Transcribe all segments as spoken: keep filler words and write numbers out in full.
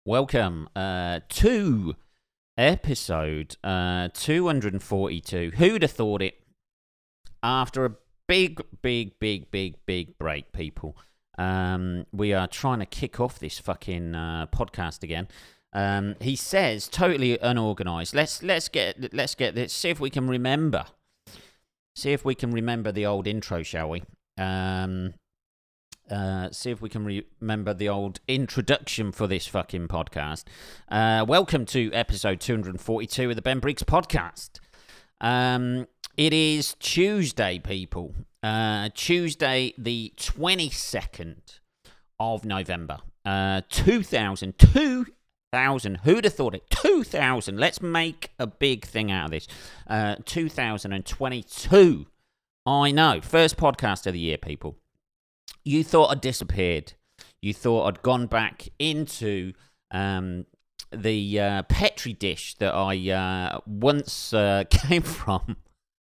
welcome uh, to episode uh, two hundred forty-two. Who'd have thought it? After a big, big, big, big, big break, people, um, we are trying to kick off this fucking uh, podcast again. Um, he says totally unorganized. Let's let's get let's get this. See if we can remember. See if we can remember the old intro, shall we? Um, uh, see if we can re- remember the old introduction for this fucking podcast. Uh, welcome to episode two hundred forty-two of the Ben Briggs podcast. Um, it is Tuesday, people. Uh, Tuesday, the twenty-second of November, uh, two thousand two. Thousand. Who'd have thought it? Two thousand. Let's make a big thing out of this. Uh, two thousand twenty-two. I know. First podcast of the year, people. You thought I'd disappeared. You thought I'd gone back into um, the uh, Petri dish that I uh, once uh, came from.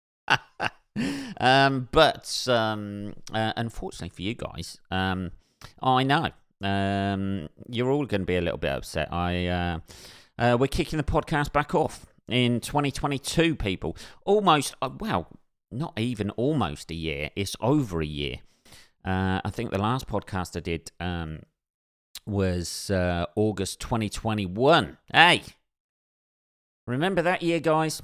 um, but um, uh, unfortunately for you guys, um, I know. Um, you're all going to be a little bit upset. I, uh, uh, we're kicking the podcast back off in twenty twenty-two, people. Almost, uh, well, not even almost a year. It's over a year. Uh, I think the last podcast I did um, was uh, August twenty twenty-one. Hey, remember that year, guys?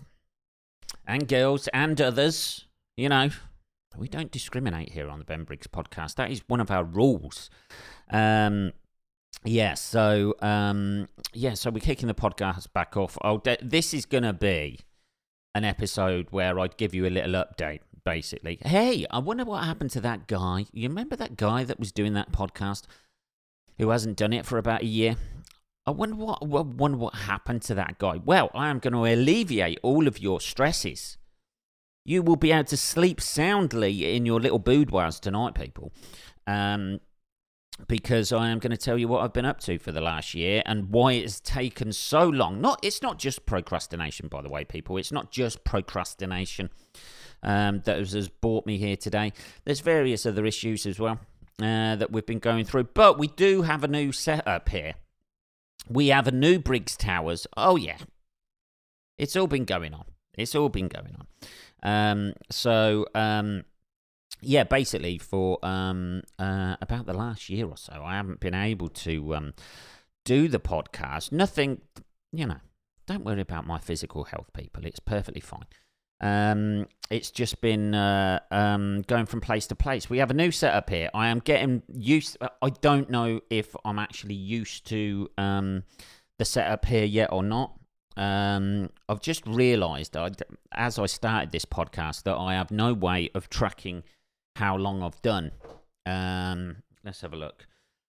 And girls and others. You know, we don't discriminate here on the Ben Briggs podcast. That is one of our rules. Um, yeah, so, um, yeah, so we're kicking the podcast back off. Oh, de- this is going to be an episode where I'd give you a little update, basically. Hey, I wonder what happened to that guy. You remember that guy that was doing that podcast who hasn't done it for about a year? I wonder what, I wonder what happened to that guy. Well, I am going to alleviate all of your stresses. You will be able to sleep soundly in your little boudoirs tonight, people. Um... Because I am going to tell you what I've been up to for the last year and why it's taken so long. Not, it's not just procrastination, by the way, people. It's not just procrastination um, that has, has brought me here today. There's various other issues as well uh, that we've been going through. But we do have a new setup here. We have a new Briggs Towers. Oh, yeah. It's all been going on. It's all been going on. Um, so... Um, Yeah, basically for um, uh, about the last year or so, I haven't been able to um, do the podcast. Nothing, you know, don't worry about my physical health, people. It's perfectly fine. Um, it's just been uh, um, going from place to place. We have a new setup here. I am getting used. I don't know if I'm actually used to um, the setup here yet or not. Um, I've just realised, as I started this podcast, that I have no way of tracking how long I've done. Um, let's have a look.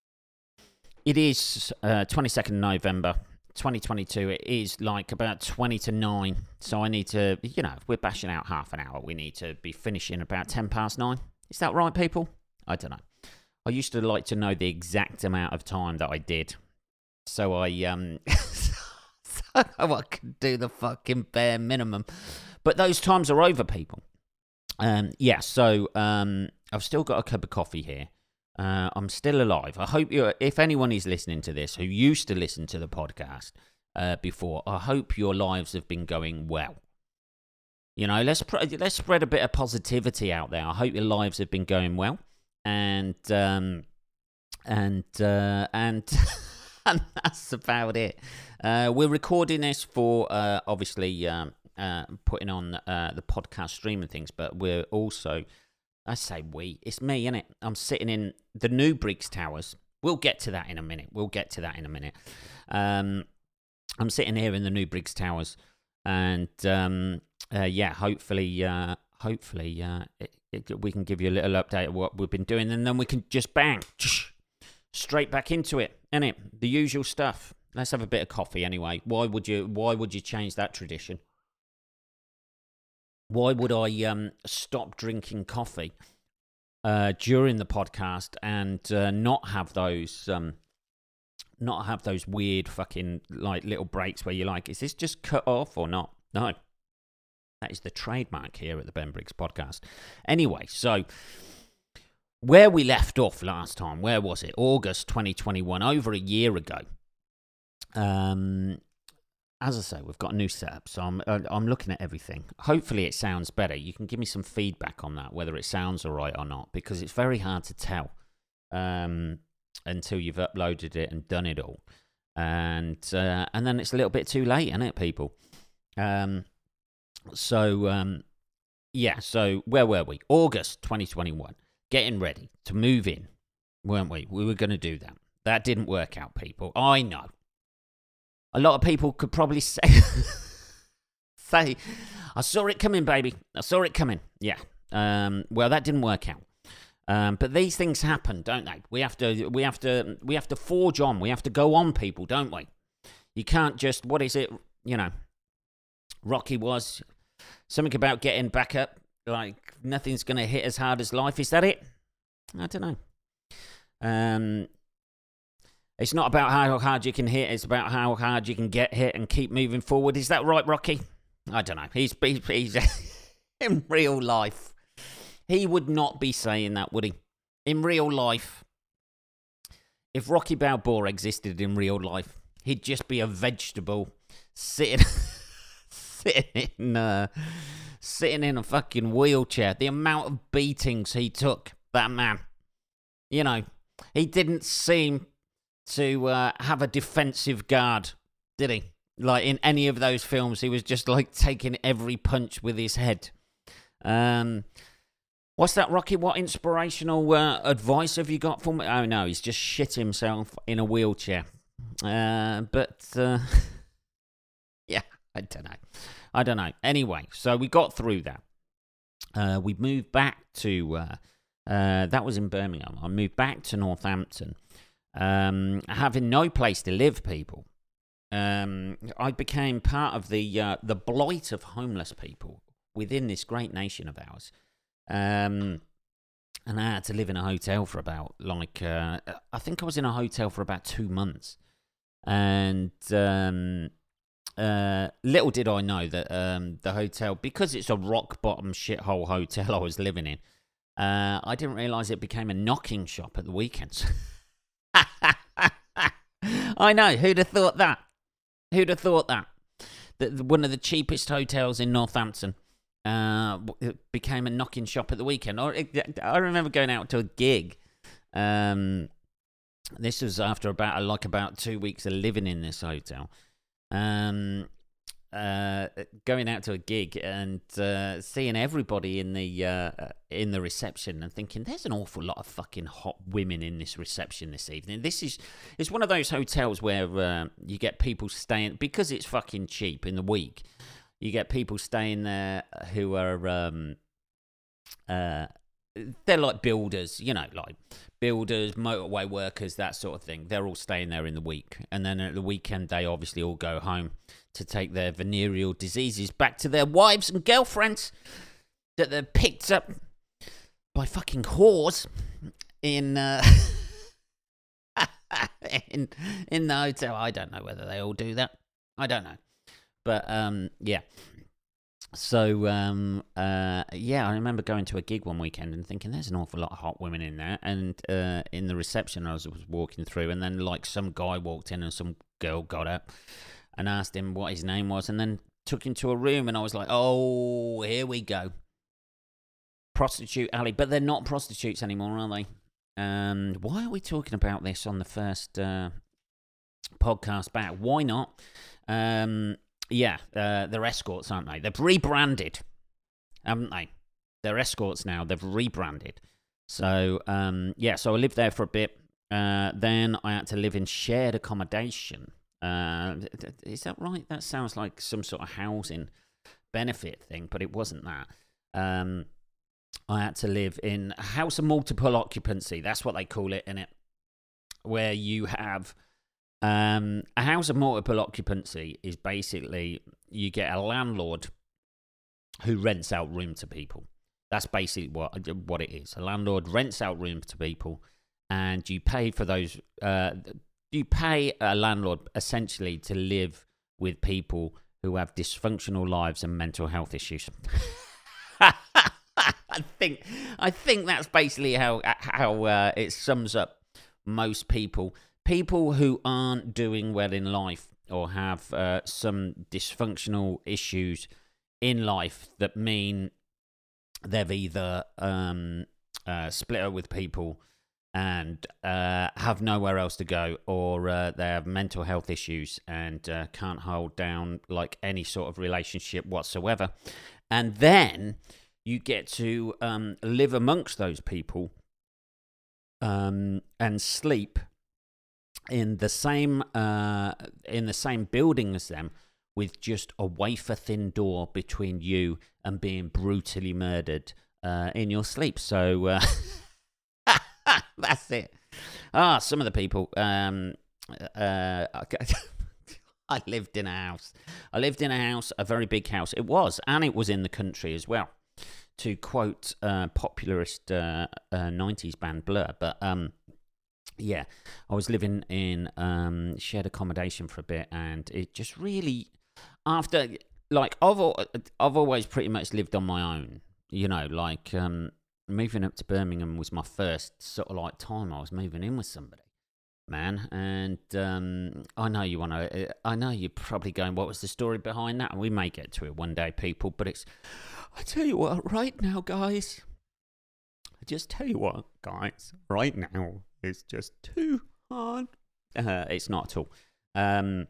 It is uh, twenty-second of November, twenty twenty-two. It is like about twenty to nine. So I need to, you know, if we're bashing out half an hour, we need to be finishing about ten past nine. Is that right, people? I don't know. I used to like to know the exact amount of time that I did. So I, um, so I could do the fucking bare minimum. But those times are over, people. Um, yeah, so um, I've still got a cup of coffee here. Uh, I'm still alive. I hope you, if anyone is listening to this who used to listen to the podcast uh, before, I hope your lives have been going well. You know, let's let's spread a bit of positivity out there. I hope your lives have been going well, and um, and uh, and and that's about it. Uh, we're recording this for uh, obviously. Um, Uh, putting on uh, the podcast stream and things, but we're also, I say we, it's me, innit? I'm sitting in the new Briggs Towers. We'll get to that in a minute. We'll get to that in a minute. Um, I'm sitting here in the new Briggs Towers, and um, uh, yeah, hopefully, uh, hopefully, uh, it, it, we can give you a little update of what we've been doing, and then we can just bang, straight back into it, innit? The usual stuff. Let's have a bit of coffee anyway. Why would you? Why would you change that tradition? Why would I um, stop drinking coffee uh, during the podcast and uh, not have those, um, not have those weird fucking like little breaks where you're like, is this just cut off or not? No, that is the trademark here at the Ben Briggs podcast. Anyway, so where we left off last time, where was it? August twenty twenty-one, over a year ago. Um, as I say, we've got a new setup, so I'm uh, I'm looking at everything. Hopefully, it sounds better. You can give me some feedback on that, whether it sounds all right or not, because it's very hard to tell um, until you've uploaded it and done it all, and uh, and then it's a little bit too late, isn't it, people? Um, so um, yeah. So where were we? August twenty twenty-one. Getting ready to move in, weren't we? We were going to do that. That didn't work out, people. I know. A lot of people could probably say, say, I saw it coming, baby. I saw it coming. Yeah. Um, well, that didn't work out. Um, but these things happen, don't they? We have to, we have to, we have to forge on. We have to go on, people, don't we? You can't just, what is it? You know, Rocky was something about getting back up. Like nothing's going to hit as hard as life. Is that it? I don't know. Um. It's not about how hard you can hit, it's about how hard you can get hit and keep moving forward. Is that right, Rocky? I don't know. He's, he's, he's in real life. He would not be saying that, would he? In real life, if Rocky Balboa existed in real life, he'd just be a vegetable sitting, sitting in, uh, sitting in a fucking wheelchair. The amount of beatings he took, that man. You know, he didn't seem to uh, have a defensive guard, did he? Like in any of those films, he was just like taking every punch with his head. Um, what's that, Rocky? What inspirational uh, advice have you got for me? Oh no, he's just shit himself in a wheelchair. Uh, but uh, yeah, I don't know. I don't know. Anyway, so we got through that. Uh, we moved back to uh, uh, that was in Birmingham. I moved back to Northampton. Um, having no place to live, people, um, I became part of the uh, the blight of homeless people within this great nation of ours. Um, and I had to live in a hotel for about, like, uh, I think I was in a hotel for about two months. And um, uh, little did I know that um, the hotel, because it's a rock-bottom shithole hotel I was living in, uh, I didn't realise it became a knocking shop at the weekends. I know, who'd have thought that? Who'd have thought that? That one of the cheapest hotels in Northampton uh, became a knocking shop at the weekend. I remember going out to a gig. Um, this was after about like about two weeks of living in this hotel. Um, uh, going out to a gig and uh, seeing everybody in the uh, in the reception and thinking, there's an awful lot of fucking hot women in this reception this evening. This is it's one of those hotels where uh, you get people staying, because it's fucking cheap in the week. You get people staying there who are um, uh, they're like builders, you know, like builders, motorway workers, that sort of thing. They're all staying there in the week, and then at the weekend they obviously all go home to take their venereal diseases back to their wives and girlfriends that they're picked up by fucking whores in uh, in in the hotel. I don't know whether they all do that. I don't know, but um, yeah. So um, uh, yeah, I remember going to a gig one weekend and thinking, there's an awful lot of hot women in there. And uh, in the reception, I was, was walking through, and then like some guy walked in and some girl got up and asked him what his name was, and then took him to a room, and I was like, oh, here we go. Prostitute alley. But they're not prostitutes anymore, are they? And why are we talking about this on the first uh, podcast back? Why not? Um, yeah, uh, they're escorts, aren't they? They've rebranded, haven't they? They're escorts now. They've rebranded. So, um, yeah, so I lived there for a bit. Uh, then I had to live in shared accommodation. Uh, is that right? That sounds like some sort of housing benefit thing, but it wasn't that. Um, I had to live in a house of multiple occupancy. That's what they call it, innit? Where you have um, a house of multiple occupancy is basically you get a landlord who rents out room to people. That's basically what what it is. A landlord rents out room to people, and you pay for those. Uh, you pay a landlord essentially to live with people who have dysfunctional lives and mental health issues. I think I think that's basically how how uh, it sums up most people people who aren't doing well in life or have uh, some dysfunctional issues in life that mean they've either um, uh, split up with people and uh, have nowhere else to go, or uh, they have mental health issues and uh, can't hold down like any sort of relationship whatsoever. And then you get to um, live amongst those people um, and sleep in the same uh, in the same building as them, with just a wafer thin door between you and being brutally murdered uh, in your sleep. So. Uh, That's it. Ah, some of the people. Um, uh, I lived in a house. I lived in a house, a very big house. It was, and it was in the country as well. To quote uh, popularist uh, uh, nineties band Blur, but um, yeah, I was living in um, shared accommodation for a bit, and it just really, after like I've I've always pretty much lived on my own. You know, like. Um, Moving up to Birmingham was my first sort of like time I was moving in with somebody, man. And um, I know you want to, I know you're probably going, what was the story behind that? And we may get to it one day, people, but it's, I tell you what, right now, guys, I just tell you what, guys, right now, it's just too hard. Uh, it's not at all. Um,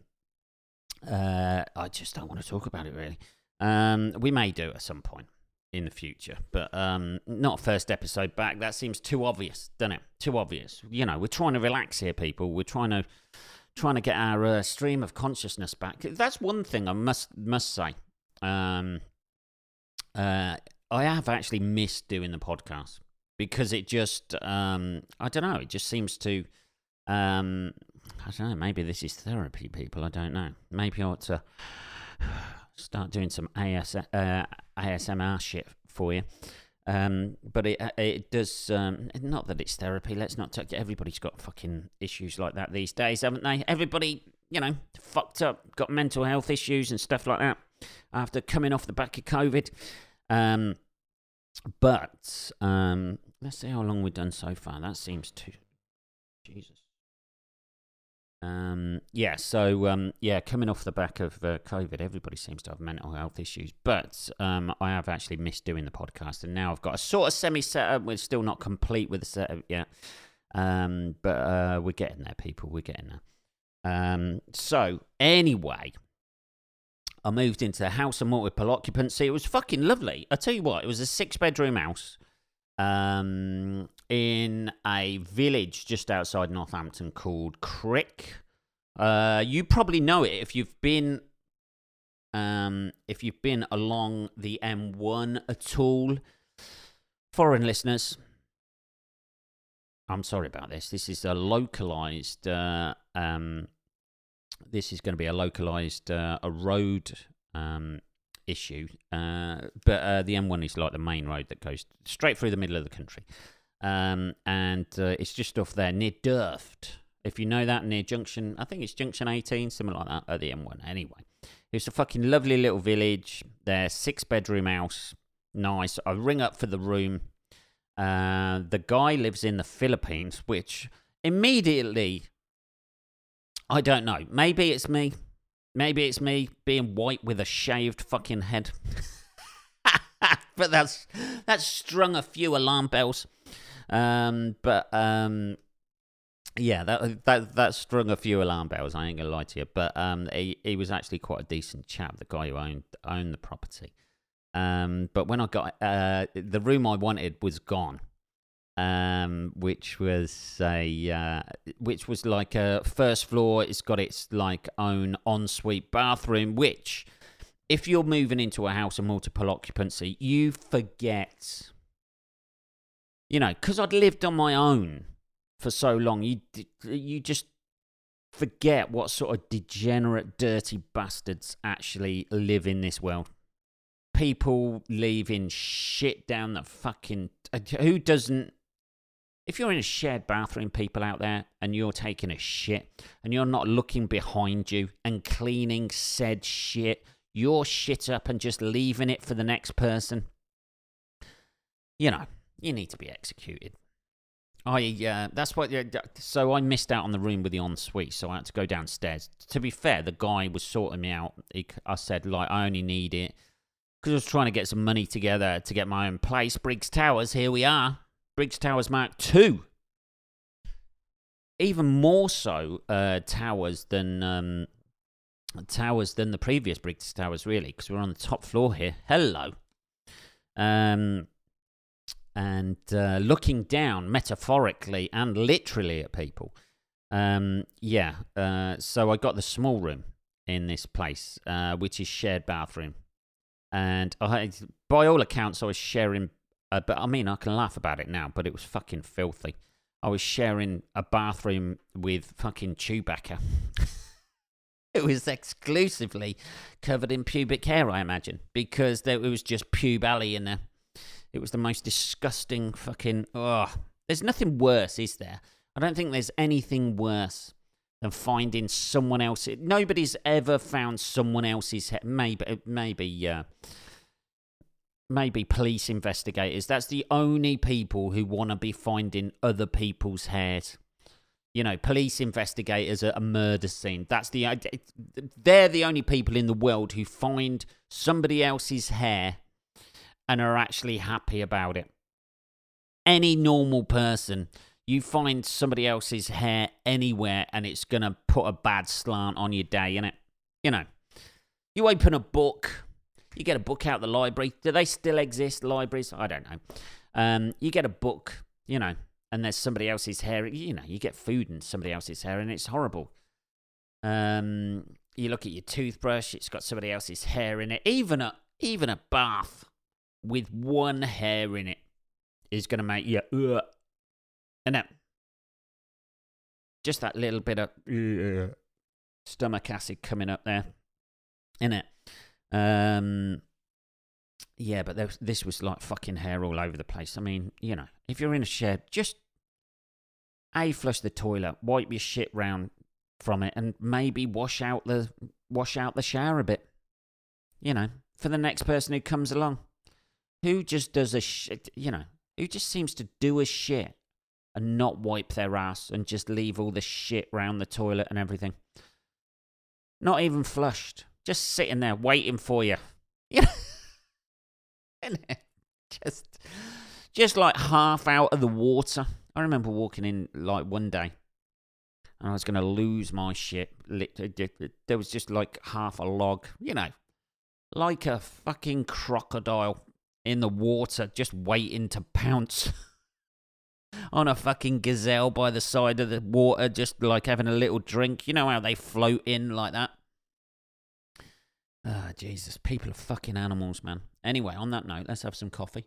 uh, I just don't want to talk about it, really. Um, we may do at some point in the future, but um, not first episode back. That seems too obvious, doesn't it? Too obvious. You know, we're trying to relax here, people. We're trying to trying to get our uh, stream of consciousness back. That's one thing I must must say. Um, uh, I have actually missed doing the podcast because it just um, I don't know. It just seems to um, I don't know. Maybe this is therapy, people. I don't know. Maybe I ought to start doing some A S, uh, A S M R shit for you. Um, but it it does, um, not that it's therapy, let's not take, everybody's got fucking issues like that these days, haven't they? Everybody, you know, fucked up, got mental health issues and stuff like that after coming off the back of COVID. Um, but, um, let's see how long we've done so far. That seems too, Jesus. Um, yeah, so, um, yeah, coming off the back of uh, COVID, everybody seems to have mental health issues, but um, I have actually missed doing the podcast, and now I've got a sort of semi-setup. We're still not complete with the setup yet, um, but uh, we're getting there, people, we're getting there. Um, so, anyway, I moved into the house of multiple occupancy. It was fucking lovely. I tell you what, it was a six-bedroom house. Um, in a village just outside Northampton called Crick. Uh, you probably know it if you've been, um, if you've been along the M one at all. Foreign listeners, I'm sorry about this. This is a localized. Uh, um, this is going to be a localized uh, a road. Um, issue, uh, but uh, the M one is like the main road that goes straight through the middle of the country, um, and uh, it's just off there near Durft. If you know that, near Junction, I think it's Junction eighteen, something like that, at the M one. Anyway, it's a fucking lovely little village. Their six bedroom house, nice. I ring up for the room. Uh, the guy lives in the Philippines, which immediately, I don't know. Maybe it's me. Maybe it's me being white with a shaved fucking head. But that's that's strung a few alarm bells. Um, but um, yeah, that that that strung a few alarm bells. I ain't gonna lie to you. But um, he he was actually quite a decent chap, the guy who owned owned the property. Um, but when I got uh, the room I wanted was gone. Um, which was a, uh, which was like a first floor. It's got its like own ensuite bathroom, which if you're moving into a house of multiple occupancy, you forget, you know, because I'd lived on my own for so long, you, you just forget what sort of degenerate, dirty bastards actually live in this world. People leaving shit down the fucking, who doesn't, if you're in a shared bathroom, people out there, and you're taking a shit, and you're not looking behind you and cleaning said shit, your shit up and just leaving it for the next person, you know, you need to be executed. I uh, that's what. So I missed out on the room with the ensuite, so I had to go downstairs. To be fair, the guy was sorting me out. He, I said, like, I only need it because I was trying to get some money together to get my own place. Briggs Towers, here we are. Briggs Towers Mark two. Even more so uh, towers than um, towers than the previous Briggs Towers, really, because we're on the top floor here. Hello. Um, and uh, looking down metaphorically and literally at people. Um, yeah, uh, so I got the small room in this place, uh, which is shared bathroom. And I, by all accounts, I was sharing, uh, but I mean, I can laugh about it now, but it was fucking filthy. I was sharing a bathroom with fucking Chewbacca. It was exclusively covered in pubic hair, I imagine, because there, it was just pube alley in there. It was the most disgusting fucking... Ugh. There's nothing worse, is there? I don't think there's anything worse than finding someone else... Nobody's ever found someone else's hair. Maybe, maybe, uh, maybe police investigators. That's the only people who want to be finding other people's hairs. You know, police investigators at a murder scene. That's the... They're the only people in the world who find somebody else's hair and are actually happy about it. Any normal person, you find somebody else's hair anywhere and it's going to put a bad slant on your day, innit? You know, you open a book, you get a book out of the library. Do they still exist, libraries? I don't know. Um, you get a book, you know, and there's somebody else's hair. You know, you get food in somebody else's hair and it's horrible. Um, you look at your toothbrush, it's got somebody else's hair in it. Even a, even a bath with one hair in it is going to make you, uh, and that, just that little bit of uh, stomach acid coming up there, innit? Um, yeah, but there was, this was like fucking hair all over the place. I mean, you know, if you're in a shed, just A, flush the toilet, wipe your shit round from it, and maybe wash out the wash out the shower a bit. You know, for the next person who comes along. Who just does a shit, you know, who just seems to do a shit and not wipe their ass and just leave all the shit round the toilet and everything. Not even flushed. Just sitting there waiting for you. You know? just, just like half out of the water. I remember walking in like one day and I was going to lose my shit. There was just like half a log, you know, like a fucking crocodile in the water, just waiting to pounce on a fucking gazelle by the side of the water, just like having a little drink. You know how they float in like that? Ah, oh, Jesus. People are fucking animals, man. Anyway, on that note, let's have some coffee.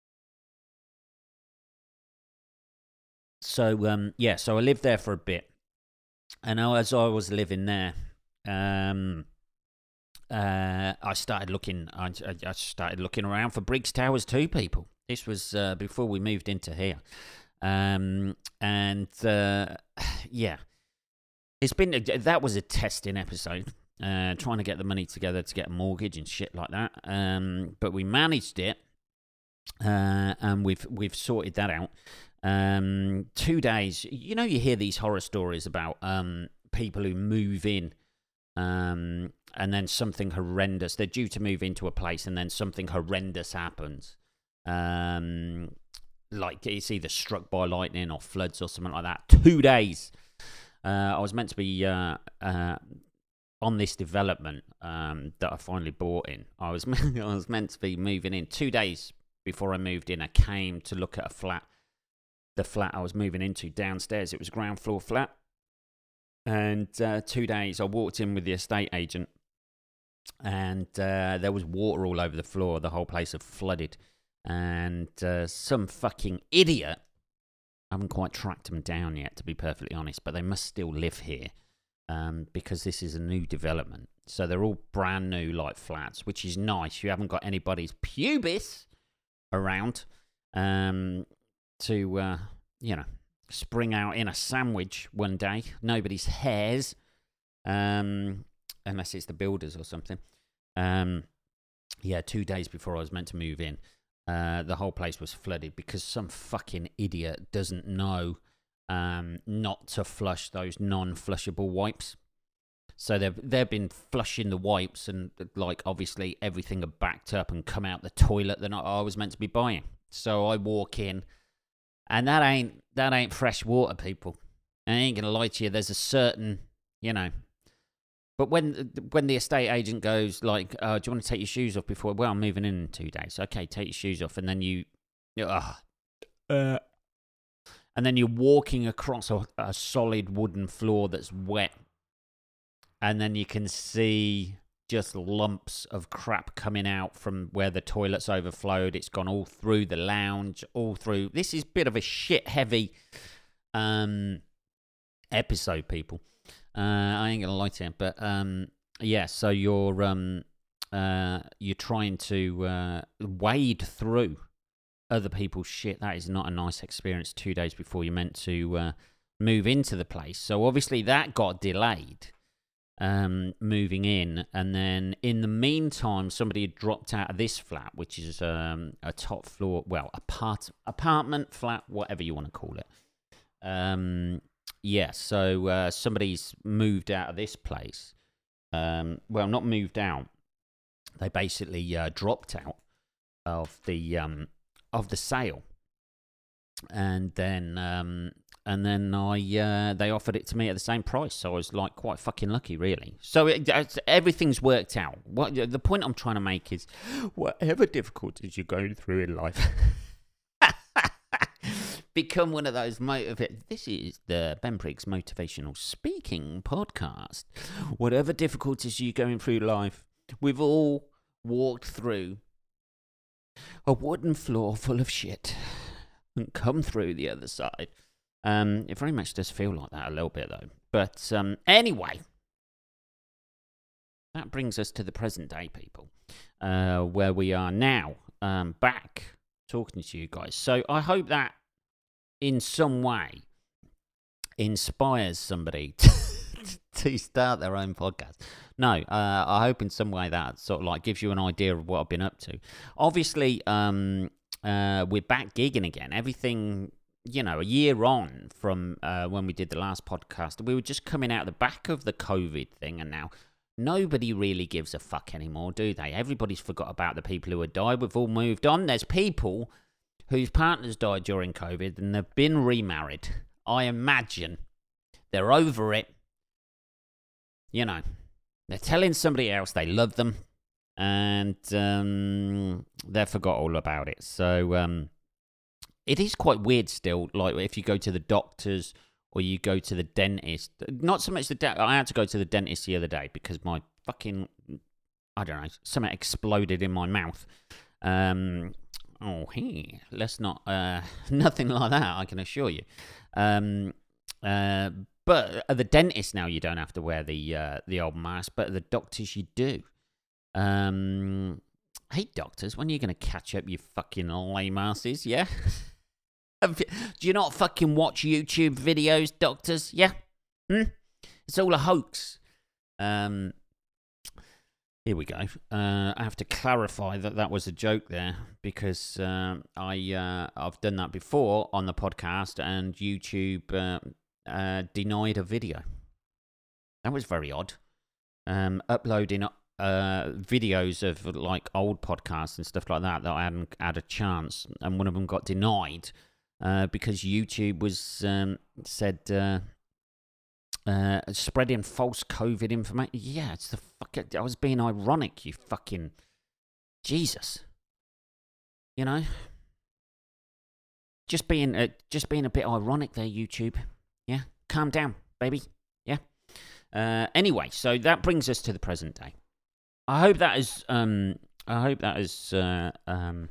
So, um, yeah, so I lived there for a bit. And as I was living there, um... Uh, I started looking. I, I started looking around for Briggs Towers too, people. This was uh, before we moved into here, um, and uh, yeah, it's been that was a testing episode, uh, trying to get the money together to get a mortgage and shit like that. Um, but we managed it, uh, and we've we've sorted that out. Um, two days. You know, you hear these horror stories about um, people who move in. Um, and then something horrendous. They're due to move into a place, and then something horrendous happens. Um, like it's either struck by lightning or floods or something like that. Two days. Uh, I was meant to be uh, uh, on this development um, that I finally bought in. I was I was meant to be moving in two days before I moved in. I came to look at a flat. The flat I was moving into downstairs. It was a ground floor flat. And uh, two days, I walked in with the estate agent, and uh, there was water all over the floor. The whole place had flooded. And uh, some fucking idiot, I haven't quite tracked them down yet, to be perfectly honest, but they must still live here um, because this is a new development. So they're all brand new, like, flats, which is nice. You haven't got anybody's pubis around um, to, uh, you know, spring out in a sandwich one day. Nobody's hairs, um, unless it's the builders or something. Um, yeah, two days before I was meant to move in. uh, the whole place was flooded because some fucking idiot doesn't know um, not to flush those non-flushable wipes. So they've they've been flushing the wipes, and like obviously everything had backed up and come out the toilet that I was meant to be buying. So I walk in, and that ain't that ain't fresh water, people. I ain't gonna lie to you. There's a certain, you know. But when when the estate agent goes like, uh, "Do you want to take your shoes off before?" Well, I'm moving in in two days. Okay, take your shoes off, and then you, uh, uh, and then you're walking across a, a solid wooden floor that's wet. And then you can see just lumps of crap coming out from where the toilet's overflowed. It's gone all through the lounge, all through. This is a bit of a shit-heavy um, episode, people. Uh, I ain't gonna lie to you, but um, yeah. So you're um, uh, you're trying to uh, wade through other people's shit. That is not a nice experience. Two days before you're meant to uh, move into the place, so obviously that got delayed. Um, moving in, and then in the meantime, somebody had dropped out of this flat, which is um, a top floor, well, apart apartment flat, whatever you want to call it. Um, yeah, so uh, somebody's moved out of this place. Um, well, not moved out. They basically uh, dropped out of the um, of the sale, and then. Um, And then I, uh, they offered it to me at the same price, so I was like quite fucking lucky, really. So it, everything's worked out. What the point I'm trying to make is, whatever difficulties you're going through in life, become one of those motivate. This is the Ben Briggs Motivational Speaking Podcast. Whatever difficulties you're going through life, we've all walked through a wooden floor full of shit and come through the other side. Um, it very much does feel like that a little bit, though. But um, anyway, that brings us to the present day, people, uh, where we are now um, back talking to you guys. So I hope that in some way inspires somebody to start their own podcast. No, uh, I hope in some way that sort of like gives you an idea of what I've been up to. Obviously, um, uh, we're back gigging again. Everything... You know, a year on from uh, when we did the last podcast, we were just coming out the back of the COVID thing, and now nobody really gives a fuck anymore, do they? Everybody's forgot about the people who had died. We've all moved on. There's people whose partners died during COVID, and they've been remarried. I imagine they're over it. You know, they're telling somebody else they love them, and um, they've forgot all about it. So, um... It is quite weird still, like if you go to the doctors or you go to the dentist. Not so much the dentist. I had to go to the dentist the other day because my fucking, I don't know, something exploded in my mouth. Um, oh, hey, let's not, uh, nothing like that, I can assure you. Um, uh, but at the dentist now you don't have to wear the uh, the old mask, but at the doctors you do. Um, hey, doctors, when are you going to catch up, you fucking lame asses, yeah? Do you not fucking watch YouTube videos, doctors? Yeah? Hmm? It's all a hoax. Um, here we go. Uh, I have to clarify that that was a joke there because uh, I, uh, I've done that before on the podcast and YouTube uh, uh, denied a video. That was very odd. Um, uploading uh, videos of like old podcasts and stuff like that that I hadn't had a chance, and one of them got denied. Uh, because YouTube was um, said uh, uh, spreading false COVID information. Yeah, it's the fuck. I was being ironic. You fucking Jesus. You know, just being uh, just being a bit ironic there, YouTube. Yeah, calm down, baby. Yeah. Uh, anyway, so that brings us to the present day. I hope that is. Um, I hope that is. Uh, um,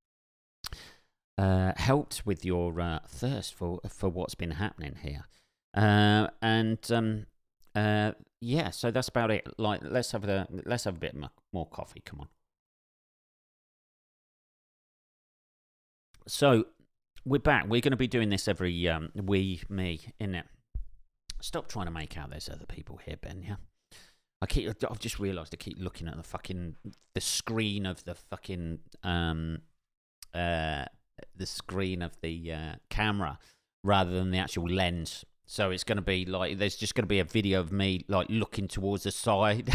Uh, helped with your uh, thirst for for what's been happening here, uh, and um, uh, yeah. So that's about it. Like, let's have a let's have a bit more coffee. Come on. So we're back. We're going to be doing this every um, we me in it. Stop trying to make out there's other people here, Ben. Yeah. I keep. I've just realised I keep looking at the fucking the screen of the fucking um. uh, the screen of the uh, camera rather than the actual lens. So it's going to be like, there's just going to be a video of me like looking towards the side.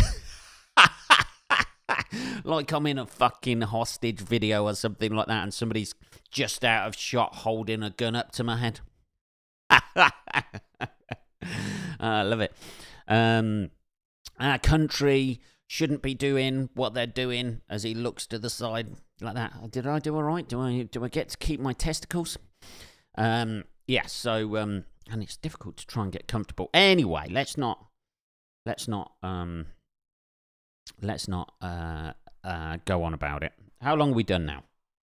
Like I'm in a fucking hostage video or something like that, and somebody's just out of shot holding a gun up to my head. I love it. Um, our country shouldn't be doing what they're doing, as he looks to the side like that. Did I do all right? Do I do I get to keep my testicles? Um, yeah. So um, and it's difficult to try and get comfortable. Anyway, let's not let's not um. Let's not uh, uh, go on about it. How long have we done now?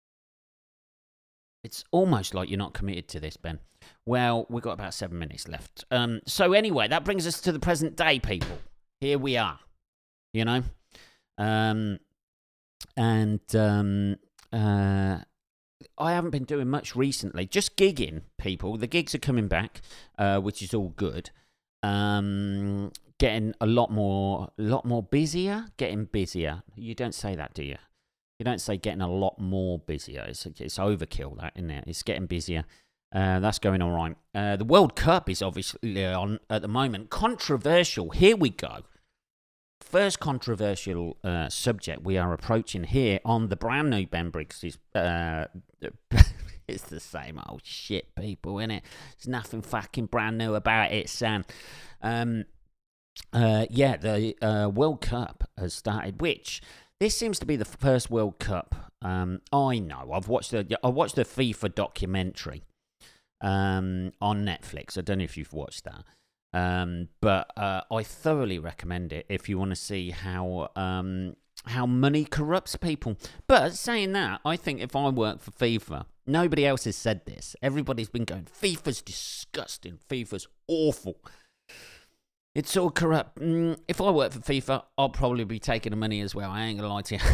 It's almost like you're not committed to this, Ben. Well, we've got about seven minutes left. Um, so anyway, that brings us to the present day, people. Here we are, you know? Um, and um, uh, I haven't been doing much recently. Just gigging, people. The gigs are coming back, uh, which is all good. Um... Getting a lot more, a lot more busier. Getting busier. You don't say that, do you? You don't say getting a lot more busier. It's it's overkill, that, isn't it? It's getting busier. Uh, that's going all right. Uh, the World Cup is obviously on at the moment. Controversial. Here we go. First controversial uh, subject we are approaching here on the brand new Ben Briggs. Is, uh, it's the same old shit, people, isn't it? There's nothing fucking brand new about it, Sam. Um. Uh, yeah, the uh, World Cup has started, which this seems to be the first World Cup um, I know. I've watched the I watched the FIFA documentary um, on Netflix. I don't know if you've watched that, um, but uh, I thoroughly recommend it if you want to see how um, how money corrupts people. But saying that, I think if I work for FIFA, nobody else has said this. Everybody's been going, FIFA's disgusting, FIFA's awful. It's all corrupt. Mm, if I work for FIFA, I'll probably be taking the money as well. I ain't going to lie to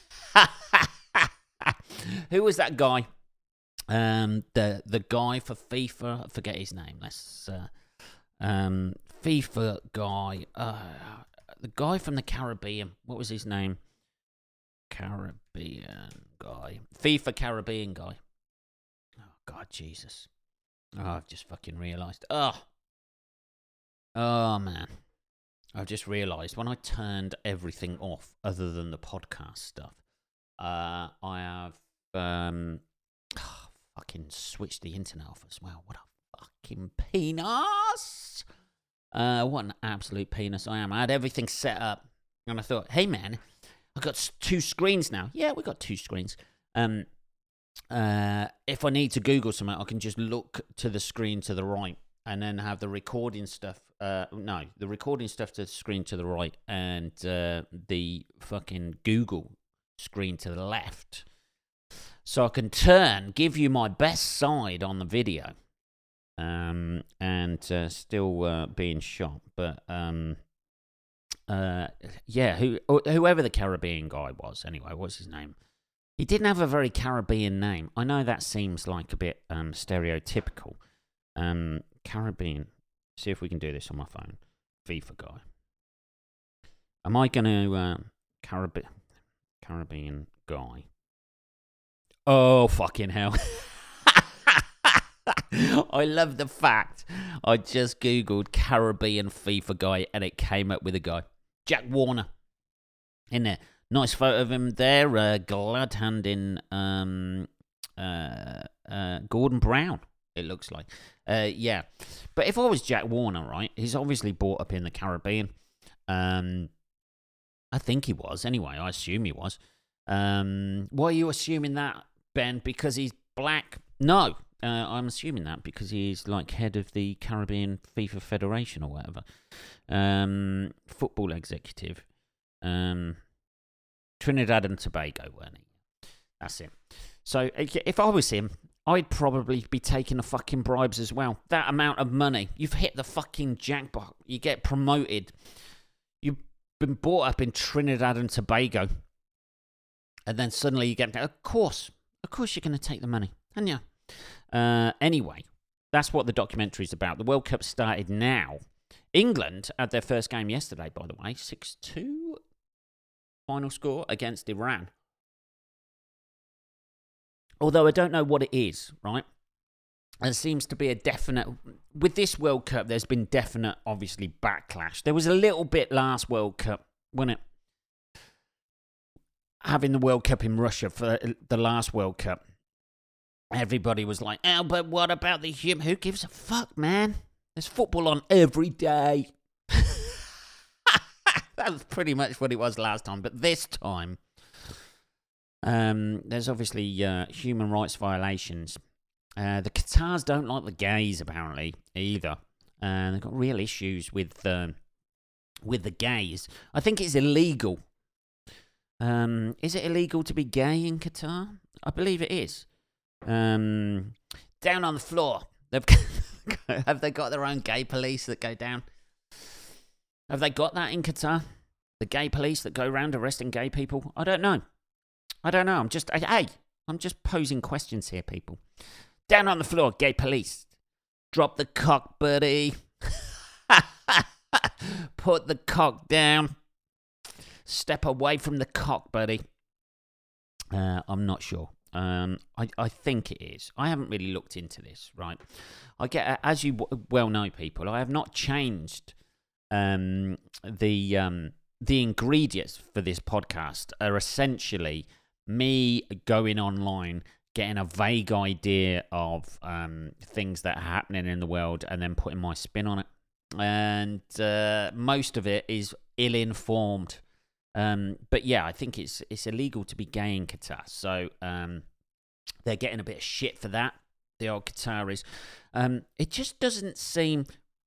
you. Who was that guy? Um, the the guy for FIFA. I forget his name. Let's uh, um, FIFA guy. Uh, the guy from the Caribbean. What was his name? Caribbean guy. FIFA Caribbean guy. Oh, God, Jesus. Oh, I've just fucking realised. Oh. Oh, man. I've just realised when I turned everything off other than the podcast stuff, uh, I have um, oh, fucking switched the internet off as well. What a fucking penis! Uh, what an absolute penis I am. I had everything set up, and I thought, hey, man, I've got two screens now. Yeah, we got two screens. Um, uh, if I need to Google something, I can just look to the screen to the right. And then have the recording stuff, uh, no, the recording stuff to the screen to the right and uh, the fucking Google screen to the left. So I can turn, give you my best side on the video um, and uh, still uh, being shot. But, um, uh, yeah, who, whoever the Caribbean guy was, anyway, what's his name? He didn't have a very Caribbean name. I know that seems like a bit um, stereotypical. Um, Caribbean. See if we can do this on my phone. FIFA guy. Am I going to uh, Carib- Caribbean guy? Oh, fucking hell. I love the fact I just Googled Caribbean FIFA guy and it came up with a guy. Jack Warner. In there. Nice photo of him there. Uh, glad handing um, uh, uh, Gordon Brown. It looks like. Uh, yeah. But if I was Jack Warner, right, he's obviously brought up in the Caribbean. Um, I think he was. Anyway, I assume he was. Um, why are you assuming that, Ben? Because he's black? No. Uh, I'm assuming that because he's like head of the Caribbean FIFA Federation or whatever. Um, football executive. Um, Trinidad and Tobago, weren't he? That's it. So if I was him, I'd probably be taking the fucking bribes as well. That amount of money. You've hit the fucking jackpot. You get promoted. You've been brought up in Trinidad and Tobago. And then suddenly you get... Of course. Of course you're going to take the money. And yeah. Uh, anyway, that's what the documentary's about. The World Cup started now. England had their first game yesterday, by the way. six two final score against Iran. although I don't know what it is, right? There seems to be a definite... With this World Cup, there's been definite, obviously, backlash. There was a little bit last World Cup, wasn't it? Having the World Cup in Russia for the last World Cup. Everybody was like, oh, but what about the human? Who gives a fuck, man? There's football on every day. That was pretty much what it was last time. But this time, um, there's obviously uh, human rights violations. Uh, the Qatars don't like the gays, apparently, either. And uh, they've got real issues with, um, with the gays. I think it's illegal. Um, is it illegal to be gay in Qatar? I believe it is. Um, down on the floor. They've have they got their own gay police that go down? Have they got that in Qatar? The gay police that go around arresting gay people? I don't know. I don't know. I'm just hey, I'm just posing questions here, people. Down on the floor, gay police. Drop the cock, buddy. Put the cock down. Step away from the cock, buddy. Uh, I'm not sure. Um, I, I think it is. I haven't really looked into this, right? I get, as you w- well know, people, I have not changed um, the um, the ingredients for this podcast. Are essentially me going online, getting a vague idea of um, things that are happening in the world, and then putting my spin on it. And uh, most of it is ill-informed. Um, but yeah, I think it's it's illegal to be gay in Qatar, so um, they're getting a bit of shit for that. The old Qataris. Um, it just doesn't seem.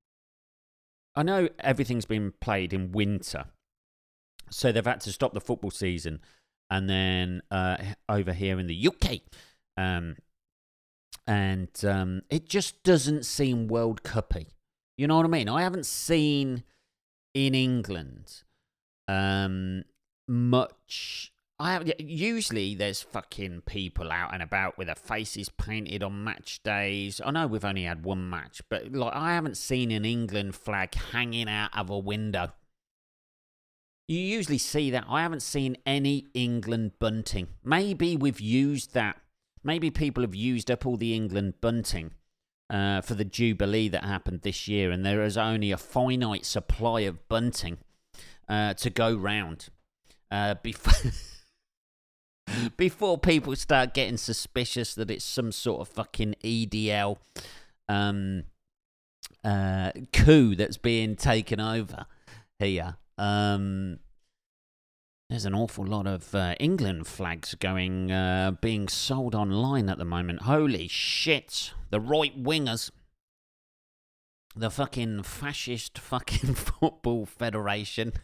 I know everything's been played in winter, so they've had to stop the football season, and then uh, over here in the U K, um, and um, it just doesn't seem World Cup-y. You know what I mean? I haven't seen in England. Um, much. I have, usually there's fucking people out and about with their faces painted on match days. I know we've only had one match, but like I haven't seen an England flag hanging out of a window. You usually see that. I haven't seen any England bunting. Maybe we've used that. Maybe people have used up all the England bunting uh, for the Jubilee that happened this year, and there is only a finite supply of bunting. Uh, to go round uh, before before people start getting suspicious that it's some sort of fucking E D L um, uh, coup that's being taken over here. Um, there's an awful lot of uh, England flags going uh, being sold online at the moment. Holy shit! The right wingers. The fucking fascist fucking football federation.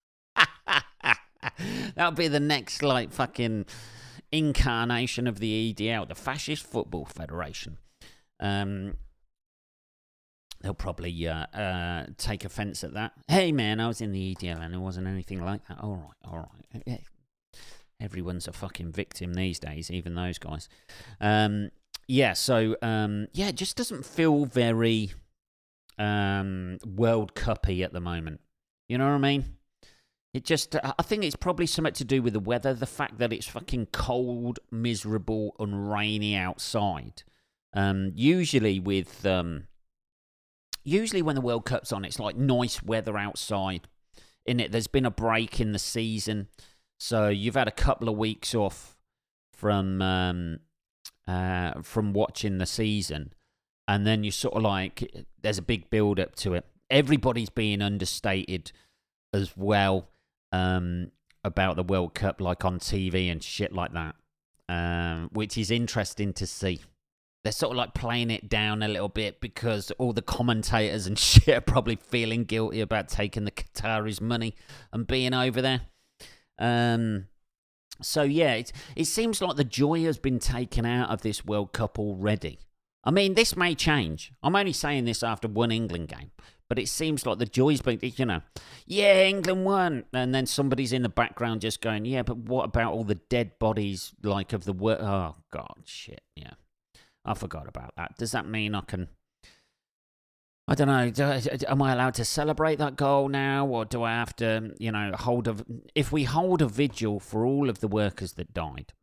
That'll be the next, like, fucking incarnation of the E D L, the Fascist Football Federation. Um, they'll probably uh, uh, take offence at that. Hey, man, I was in the E D L and it wasn't anything like that. All right, all right. Yeah. Everyone's a fucking victim these days, even those guys. Um, yeah, so, um, yeah, it just doesn't feel very um, World Cup-y at the moment. You know what I mean? It just, I think it's probably something to do with the weather, the fact that it's fucking cold, miserable, and rainy outside. Um, usually with, um, usually when the World Cup's on, it's like nice weather outside. In it, there's been a break in the season, so you've had a couple of weeks off from um, uh, from watching the season, and then you sort of like, there's a big build up to it. Everybody's being understated as well. Um, about the World Cup, like on T V and shit like that, um, which is interesting to see. They're sort of like playing it down a little bit because all the commentators and shit are probably feeling guilty about taking the Qataris' money and being over there. Um, so yeah, it, it seems like the joy has been taken out of this World Cup already. I mean, this may change. I'm only saying this after one England game. But it seems like the joy's been, you know, yeah, England won. And then somebody's in the background just going, yeah, but what about all the dead bodies, like, of the world? Oh, God, shit, yeah. I forgot about that. Does that mean I can, I don't know, do, am I allowed to celebrate that goal now? Or do I have to, you know, hold a, if we hold a vigil for all of the workers that died,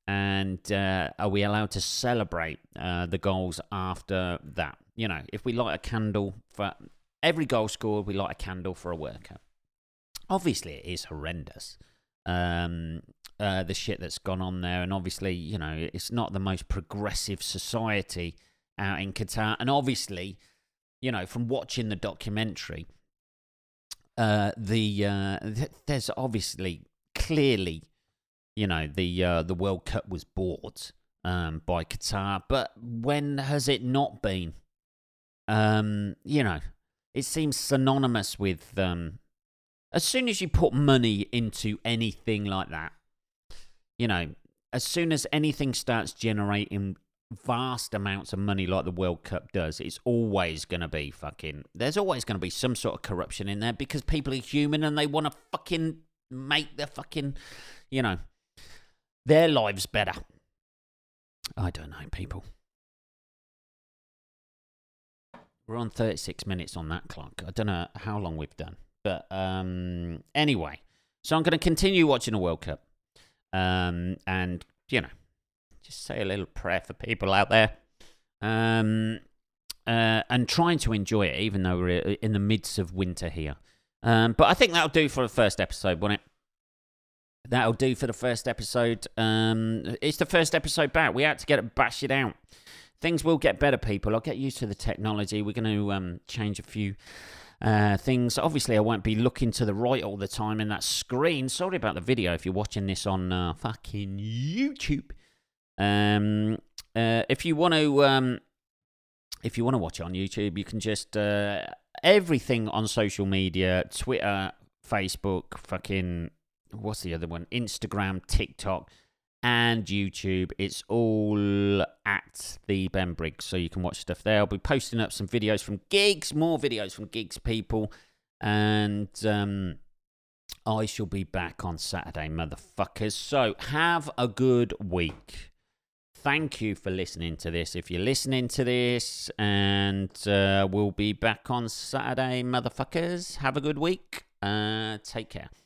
And uh, are we allowed to celebrate uh, the goals after that? You know, if we light a candle for every goal scored, we light a candle for a World Cup. Obviously, it is horrendous, um, uh, the shit that's gone on there. And obviously, you know, it's not the most progressive society out in Qatar. And obviously, you know, from watching the documentary, uh, the uh, th- there's obviously clearly, you know, the uh, the World Cup was bought um, by Qatar. But when has it not been? Um, you know, it seems synonymous with... Um, as soon as you put money into anything like that, you know, as soon as anything starts generating vast amounts of money like the World Cup does, it's always going to be fucking... There's always going to be some sort of corruption in there because people are human and they want to fucking make their fucking, you know, their lives better. I don't know, people. We're on thirty-six minutes on that clock. I don't know how long we've done. But um, anyway, so I'm going to continue watching the World Cup. Um, and, you know, just say a little prayer for people out there. Um, uh, and trying to enjoy it, even though we're in the midst of winter here. Um, but I think that'll do for the first episode, won't it? That'll do for the first episode. Um, it's the first episode back. We had to get it, bash it out. Things will get better, people. I'll get used to the technology. We're going to um, change a few... Uh, things. Obviously, I won't be looking to the right all the time in that screen. Sorry about the video if you're watching this on uh, fucking YouTube. Um, uh, if you want to, um, if you want to watch it on YouTube, you can just uh, everything on social media: Twitter, Facebook, fucking what's the other one? Instagram, TikTok, and YouTube. It's all at the Ben Briggs, so you can watch stuff there. I'll be posting up some videos from gigs, more videos from gigs, people. And um, I shall be back on Saturday, motherfuckers. So have a good week. Thank you for listening to this. If you're listening to this, and uh, we'll be back on Saturday, motherfuckers. Have a good week. Uh, take care.